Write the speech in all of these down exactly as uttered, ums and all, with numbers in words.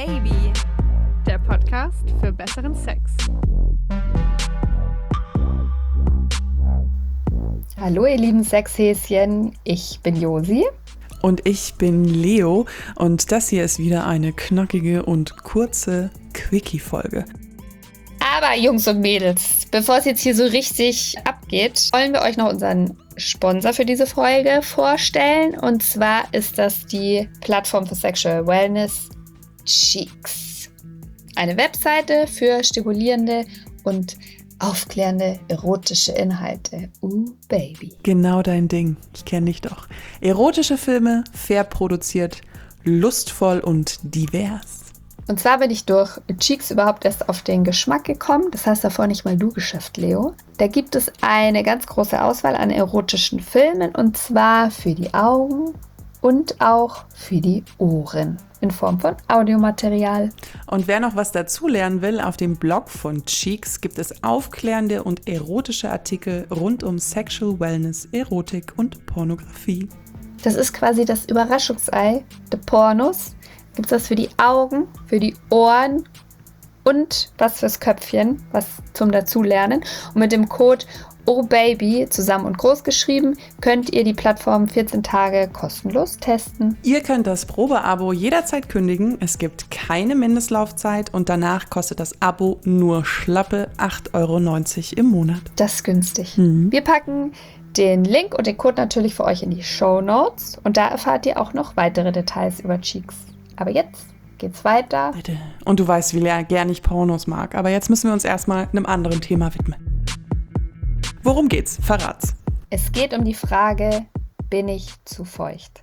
Baby, der Podcast für besseren Sex. Hallo ihr lieben Sexhäschen, ich bin Josi. Und ich bin Leo und das hier ist wieder eine knackige und kurze Quickie-Folge. Aber Jungs und Mädels, bevor es jetzt hier so richtig abgeht, wollen wir euch noch unseren Sponsor für diese Folge vorstellen. Und zwar ist das die Plattform für Sexual Wellness Cheeks. Eine Webseite für stimulierende und aufklärende erotische Inhalte. Uh, Baby. Genau dein Ding. Ich kenne dich doch. Erotische Filme, fair produziert, lustvoll und divers. Und zwar bin ich durch Cheeks überhaupt erst auf den Geschmack gekommen. Das hast davor nicht mal du geschafft, Leo. Da gibt es eine ganz große Auswahl an erotischen Filmen und zwar für die Augen und auch für die Ohren in Form von Audiomaterial. Und wer noch was dazulernen will, auf dem Blog von Cheeks gibt es aufklärende und erotische Artikel rund um Sexual Wellness, Erotik und Pornografie. Das ist quasi das Überraschungsei der Pornos. Gibt es das für die Augen, für die Ohren und was fürs Köpfchen, was zum Dazulernen. Und mit dem Code OhBaby, zusammen und groß geschrieben, könnt ihr die Plattform vierzehn Tage kostenlos testen. Ihr könnt das Probeabo jederzeit kündigen. Es gibt keine Mindestlaufzeit und danach kostet das Abo nur schlappe acht Euro neunzig im Monat. Das ist günstig. Mhm. Wir packen den Link und den Code natürlich für euch in die Shownotes und da erfahrt ihr auch noch weitere Details über Cheeks. Aber jetzt geht's weiter. Bitte. Und du weißt, wie gern ich Pornos mag. Aber jetzt müssen wir uns erstmal einem anderen Thema widmen. Worum geht's? Verrat's. Es geht um die Frage, bin ich zu feucht?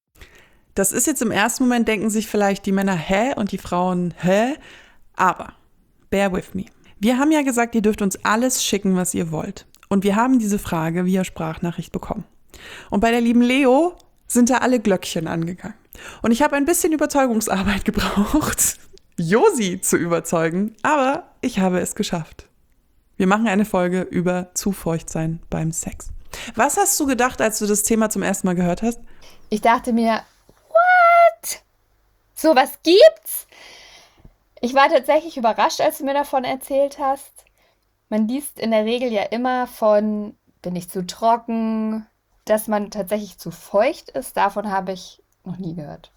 Das ist jetzt im ersten Moment, denken sich vielleicht die Männer, hä? Und die Frauen, hä? Aber, bear with me. Wir haben ja gesagt, ihr dürft uns alles schicken, was ihr wollt. Und wir haben diese Frage via Sprachnachricht bekommen. Und bei der lieben Leo sind da alle Glöckchen angegangen. Und ich habe ein bisschen Überzeugungsarbeit gebraucht, Josi zu überzeugen, aber ich habe es geschafft. Wir machen eine Folge über zu feucht sein beim Sex. Was hast du gedacht, als du das Thema zum ersten Mal gehört hast? Ich dachte mir, what? So was gibt's? Ich war tatsächlich überrascht, als du mir davon erzählt hast. Man liest in der Regel ja immer von, bin ich zu trocken, dass man tatsächlich zu feucht ist. Davon habe ich noch nie gehört.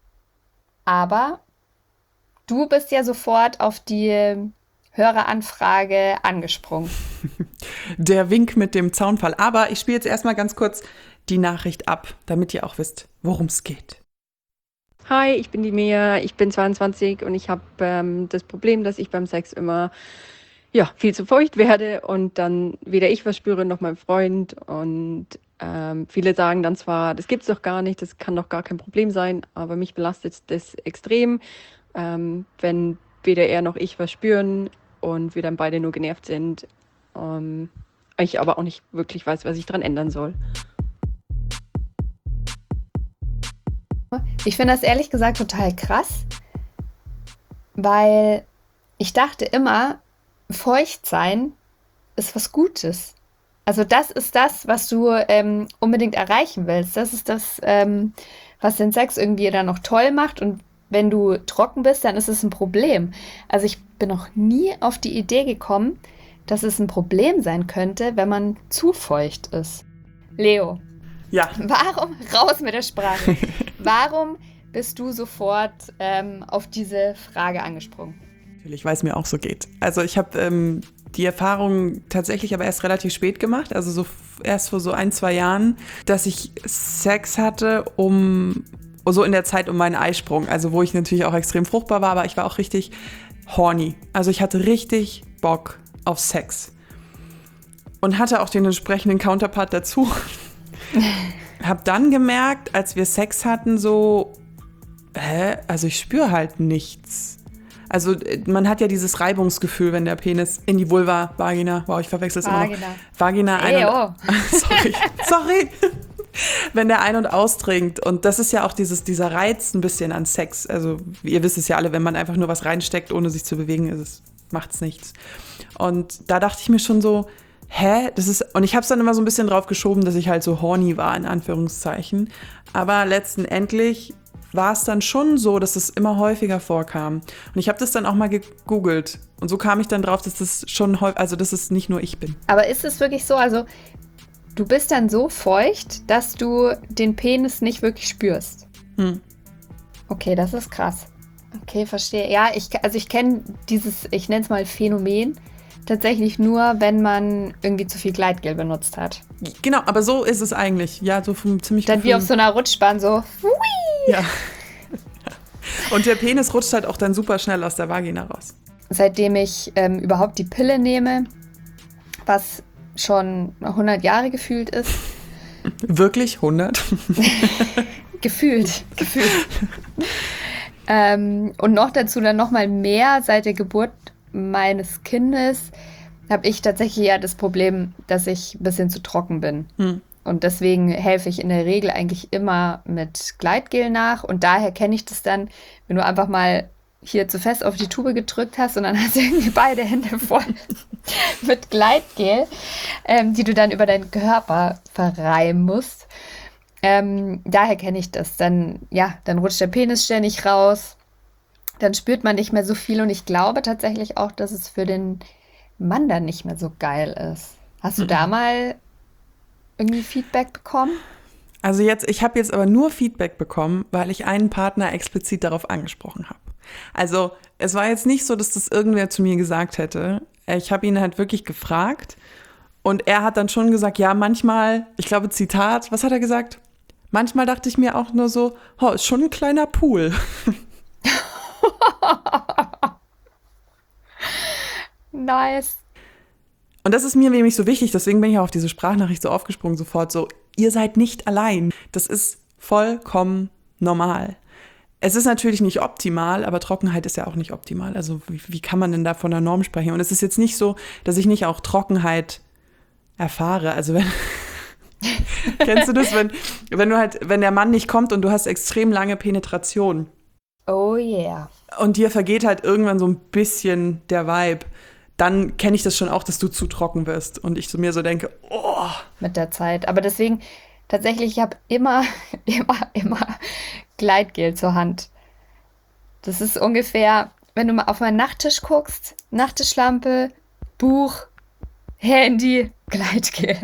Aber du bist ja sofort auf die Höreranfrage angesprungen. Der Wink mit dem Zaunfall. Aber ich spiele jetzt erstmal ganz kurz die Nachricht ab, damit ihr auch wisst, worum es geht. Hi, ich bin die Mia, ich bin zweiundzwanzig und ich habe ähm, das Problem, dass ich beim Sex immer ja, viel zu feucht werde und dann weder ich was spüre noch mein Freund. Und ähm, viele sagen dann zwar, das gibt's doch gar nicht, das kann doch gar kein Problem sein, aber mich belastet das extrem, ähm, wenn weder er noch ich was spüren und wir dann beide nur genervt sind. Ähm, ich aber auch nicht wirklich weiß, was ich dran ändern soll. Ich finde das ehrlich gesagt total krass, weil ich dachte immer, feucht sein ist was Gutes. Also das ist das, was du ähm, unbedingt erreichen willst. Das ist das, ähm, was den Sex irgendwie dann noch toll macht. Und wenn du trocken bist, dann ist es ein Problem. Also ich bin noch nie auf die Idee gekommen, dass es ein Problem sein könnte, wenn man zu feucht ist. Leo, ja. Warum, raus mit der Sprache, warum bist du sofort ähm, auf diese Frage angesprungen? Natürlich, weil es mir auch so geht. Also ich habe ähm, die Erfahrung tatsächlich aber erst relativ spät gemacht, also so f- erst vor so ein, zwei Jahren, dass ich Sex hatte, um so in der Zeit um meinen Eisprung, also wo ich natürlich auch extrem fruchtbar war, aber ich war auch richtig horny. Also ich hatte richtig Bock auf Sex und hatte auch den entsprechenden Counterpart dazu. Hab dann gemerkt, als wir Sex hatten, so, hä, also ich spüre halt nichts. Also man hat ja dieses Reibungsgefühl, wenn der Penis in die Vulva, Vagina, wow, ich verwechsel es immer noch. Vagina ein Ey, und, oh. sorry, sorry. Wenn der ein- und austrinkt. Und das ist ja auch dieses, dieser Reiz ein bisschen an Sex. Also ihr wisst es ja alle, wenn man einfach nur was reinsteckt, ohne sich zu bewegen, ist es, macht's nichts. Und da dachte ich mir schon so, hä? Das ist, und ich habe es dann immer so ein bisschen drauf geschoben, dass ich halt so horny war, in Anführungszeichen. Aber letzten Endlich war es dann schon so, dass es immer häufiger vorkam. Und ich habe das dann auch mal gegoogelt. Und so kam ich dann drauf, dass das schon häufig, also dass es nicht nur ich bin. Aber ist es wirklich so, also du bist dann so feucht, dass du den Penis nicht wirklich spürst? Hm. Okay, das ist krass. Okay, verstehe. Ja, ich, also ich kenne dieses, ich nenne es mal Phänomen, tatsächlich nur, wenn man irgendwie zu viel Gleitgel benutzt hat. Genau, aber so ist es eigentlich. Ja, so vom ziemlich Dann wie auf so einer Rutschbahn so. Hui. Ja. Und der Penis rutscht halt auch dann super schnell aus der Vagina raus. Seitdem ich ähm, überhaupt die Pille nehme, was schon hundert Jahre gefühlt ist. Wirklich? hundert? gefühlt, gefühlt. ähm, und noch dazu dann nochmal mehr seit der Geburt meines Kindes habe ich tatsächlich ja das Problem, dass ich ein bisschen zu trocken bin. Hm. Und deswegen helfe ich in der Regel eigentlich immer mit Gleitgel nach. Und daher kenne ich das dann, wenn du einfach mal hier zu fest auf die Tube gedrückt hast und dann hast du irgendwie beide Hände voll mit Gleitgel, ähm, die du dann über deinen Körper verreiben musst. Ähm, daher kenne ich das. Dann, ja, dann rutscht der Penis ständig raus. Dann spürt man nicht mehr so viel. Und ich glaube tatsächlich auch, dass es für den Mann dann nicht mehr so geil ist. Hast du mhm. da mal irgendwie Feedback bekommen? Also jetzt, ich habe jetzt aber nur Feedback bekommen, weil ich einen Partner explizit darauf angesprochen habe. Also es war jetzt nicht so, dass das irgendwer zu mir gesagt hätte. Ich habe ihn halt wirklich gefragt und er hat dann schon gesagt, ja, manchmal, ich glaube Zitat, was hat er gesagt? Manchmal dachte ich mir auch nur so, oh, ist schon ein kleiner Pool. Nice. Und das ist mir nämlich so wichtig, deswegen bin ich auch auf diese Sprachnachricht so aufgesprungen sofort, so, ihr seid nicht allein. Das ist vollkommen normal. Es ist natürlich nicht optimal, aber Trockenheit ist ja auch nicht optimal. Also wie, wie kann man denn da von der Norm sprechen? Und es ist jetzt nicht so, dass ich nicht auch Trockenheit erfahre. Also wenn, kennst du das, wenn, wenn du halt, wenn der Mann nicht kommt und du hast extrem lange Penetration. Oh yeah. Und dir vergeht halt irgendwann so ein bisschen der Vibe. Dann kenne ich das schon auch, dass du zu trocken wirst. Und ich zu mir so denke, oh. Mit der Zeit. Aber deswegen, tatsächlich, ich habe immer, immer, immer Gleitgel zur Hand. Das ist ungefähr, wenn du mal auf meinen Nachttisch guckst, Nachttischlampe, Buch, Handy, Gleitgel.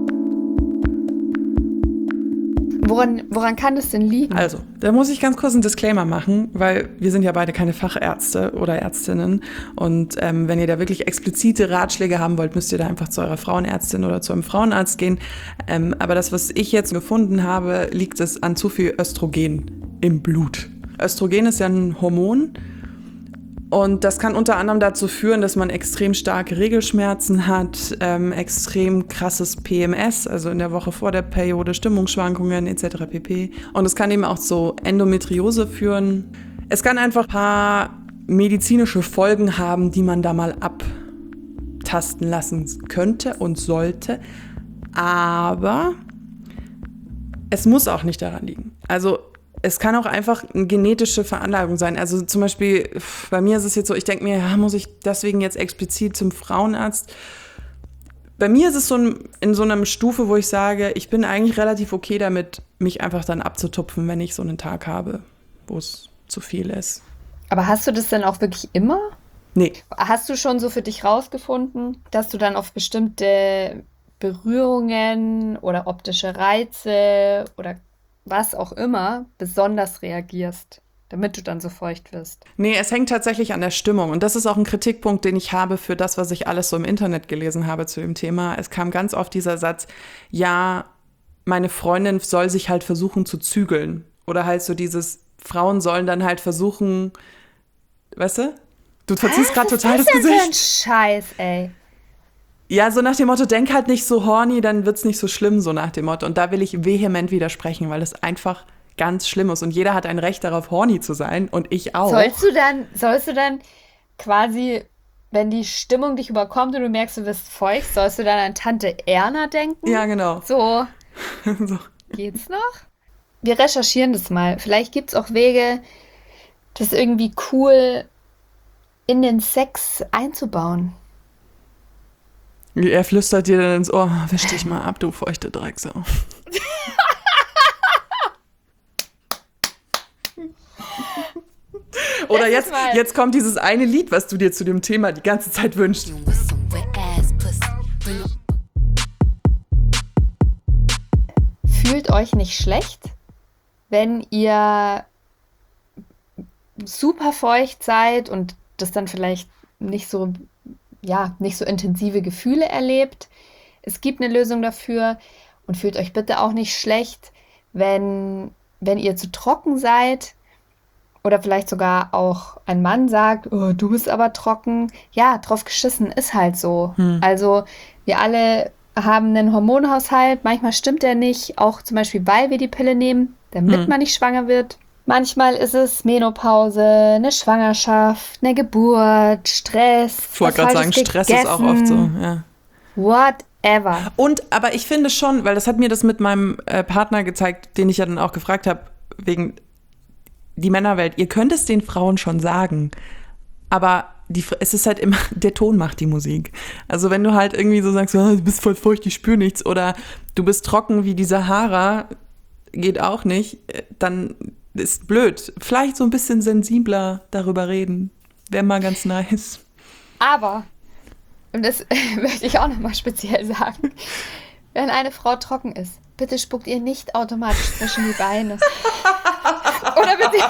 Woran, woran kann das denn liegen? Also, da muss ich ganz kurz einen Disclaimer machen, weil wir sind ja beide keine Fachärzte oder Ärztinnen. Und ähm, wenn ihr da wirklich explizite Ratschläge haben wollt, müsst ihr da einfach zu eurer Frauenärztin oder zu einem Frauenarzt gehen. Ähm, aber das, was ich jetzt gefunden habe, liegt es an zu viel Östrogen im Blut. Östrogen ist ja ein Hormon. Und das kann unter anderem dazu führen, dass man extrem starke Regelschmerzen hat, ähm, extrem krasses P M S, also in der Woche vor der Periode, Stimmungsschwankungen et cetera pp. Und es kann eben auch zu Endometriose führen. Es kann einfach ein paar medizinische Folgen haben, die man da mal abtasten lassen könnte und sollte. Aber es muss auch nicht daran liegen. Also es kann auch einfach eine genetische Veranlagung sein. Also zum Beispiel, bei mir ist es jetzt so, ich denke mir, ja, muss ich deswegen jetzt explizit zum Frauenarzt? Bei mir ist es so ein, in so einer Stufe, wo ich sage, ich bin eigentlich relativ okay damit, mich einfach dann abzutupfen, wenn ich so einen Tag habe, wo es zu viel ist. Aber hast du das dann auch wirklich immer? Nee. Hast du schon so für dich rausgefunden, dass du dann auf bestimmte Berührungen oder optische Reize oder was auch immer, besonders reagierst, damit du dann so feucht wirst? Nee, es hängt tatsächlich an der Stimmung. Und das ist auch ein Kritikpunkt, den ich habe für das, was ich alles so im Internet gelesen habe zu dem Thema. Es kam ganz oft dieser Satz, ja, meine Freundin soll sich halt versuchen zu zügeln. Oder halt so dieses, Frauen sollen dann halt versuchen, weißt du? Du verziehst gerade total das Gesicht. Was ist denn für ein Scheiß, ey? Ja, so nach dem Motto, denk halt nicht so horny, dann wird's nicht so schlimm, so nach dem Motto. Und da will ich vehement widersprechen, weil es einfach ganz schlimm ist. Und jeder hat ein Recht darauf, horny zu sein. Und ich auch. Sollst du dann, sollst du dann quasi, wenn die Stimmung dich überkommt und du merkst, du wirst feucht, sollst du dann an Tante Erna denken? Ja, genau. So. so. Geht's noch? Wir recherchieren das mal. Vielleicht gibt's auch Wege, das irgendwie cool in den Sex einzubauen. Er flüstert dir dann ins Ohr, wisch dich mal ab, du feuchte Drecksau. Oder Das ist jetzt, mal- jetzt kommt dieses eine Lied, was du dir zu dem Thema die ganze Zeit wünschst. Fühlt euch nicht schlecht, wenn ihr super feucht seid und das dann vielleicht nicht so, ja, nicht so intensive Gefühle erlebt. Es gibt eine Lösung dafür und fühlt euch bitte auch nicht schlecht, wenn, wenn ihr zu trocken seid oder vielleicht sogar auch ein Mann sagt, oh, du bist aber trocken. Ja, drauf geschissen, ist halt so. Hm. Also wir alle haben einen Hormonhaushalt, manchmal stimmt der nicht, auch zum Beispiel, weil wir die Pille nehmen, damit Hm. man nicht schwanger wird. Manchmal ist es Menopause, eine Schwangerschaft, eine Geburt, Stress. Ich wollte was gerade sagen, Falsches Stress ist auch oft so. gegessen, Ja. Whatever. Und, aber ich finde schon, weil das hat mir das mit meinem äh, Partner gezeigt, den ich ja dann auch gefragt habe, wegen die Männerwelt. Ihr könnt es den Frauen schon sagen, aber die, es ist halt immer, der Ton macht die Musik. Also wenn du halt irgendwie so sagst, oh, du bist voll feucht, ich spüre nichts, oder du bist trocken wie die Sahara, geht auch nicht, dann ist blöd. Vielleicht so ein bisschen sensibler darüber reden. Wäre mal ganz nice. Aber, und das möchte ich auch nochmal speziell sagen, wenn eine Frau trocken ist, bitte spuckt ihr nicht automatisch zwischen die Beine. Oder bitte...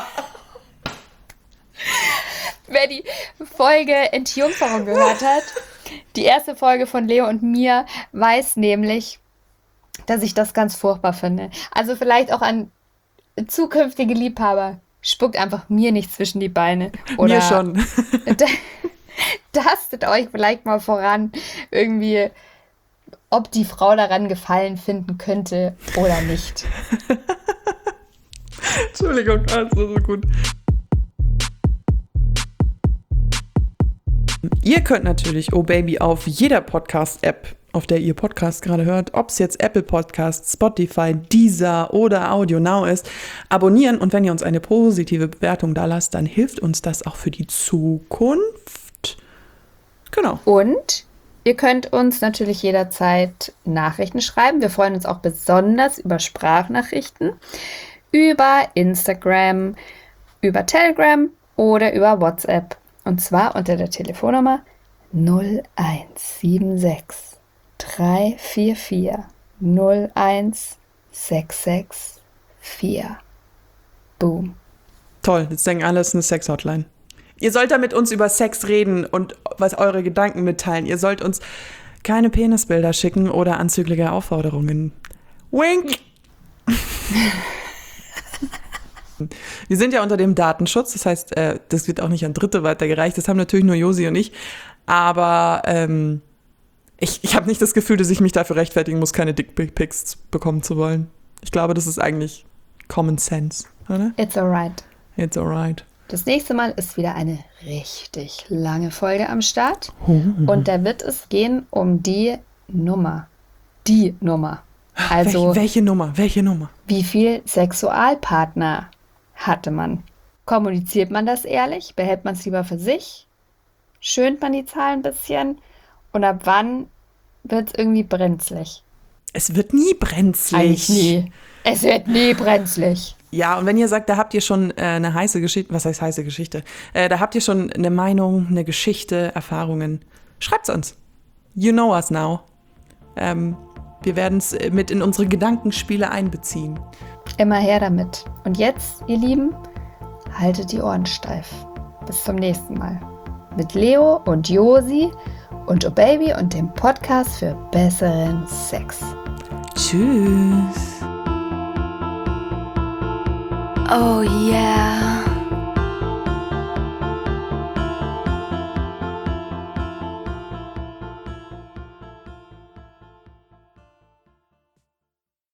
Wer die Folge Entjungferung gehört hat, die erste Folge von Leo und mir, weiß nämlich, dass ich das ganz furchtbar finde. Also vielleicht auch an zukünftige Liebhaber, spuckt einfach mir nicht zwischen die Beine. Oder Mir schon. tastet euch vielleicht mal voran, irgendwie, ob die Frau daran Gefallen finden könnte oder nicht. Entschuldigung, das war so gut. Ihr könnt natürlich Oh Baby auf jeder Podcast-App, auf der ihr Podcast gerade hört, ob es jetzt Apple Podcasts, Spotify, Deezer oder Audio Now ist, abonnieren. Und wenn ihr uns eine positive Bewertung da lasst, dann hilft uns das auch für die Zukunft. Genau. Und ihr könnt uns natürlich jederzeit Nachrichten schreiben. Wir freuen uns auch besonders über Sprachnachrichten, über Instagram, über Telegram oder über WhatsApp. Und zwar unter der Telefonnummer null eins sieben sechs drei vier vier null eins sechs sechs vier. Boom. Toll, jetzt denken alle, es ist eine Sex-Hotline. Ihr sollt da mit uns über Sex reden und was eure Gedanken mitteilen. Ihr sollt uns keine Penisbilder schicken oder anzügliche Aufforderungen. Wink! Wir sind ja unter dem Datenschutz, das heißt, äh, das wird auch nicht an Dritte weitergereicht. Das haben natürlich nur Josi und ich. Aber ähm, ich, ich habe nicht das Gefühl, dass ich mich dafür rechtfertigen muss, keine Dickpics bekommen zu wollen. Ich glaube, das ist eigentlich Common Sense, oder? It's alright. It's alright. Das nächste Mal ist wieder eine richtig lange Folge am Start. Und da wird es gehen um die Nummer. Die Nummer. Also, welche, welche Nummer? Welche Nummer? wie viel Sexualpartner hatte man? Kommuniziert man das ehrlich? Behält man es lieber für sich? Schönt man die Zahlen ein bisschen? Und ab wann wird es irgendwie brenzlig? Es wird nie brenzlig. Eigentlich nie. Es wird nie brenzlig. Ja, und wenn ihr sagt, da habt ihr schon äh, eine heiße Geschichte, was heißt heiße Geschichte? Äh, da habt ihr schon eine Meinung, eine Geschichte, Erfahrungen, schreibt's uns. You know us now. Ähm, wir werden es mit in unsere Gedankenspiele einbeziehen. Immer her damit. Und jetzt, ihr Lieben, haltet die Ohren steif. Bis zum nächsten Mal. Mit Leo und Josi und Oh Baby und dem Podcast für besseren Sex. Tschüss. Oh yeah.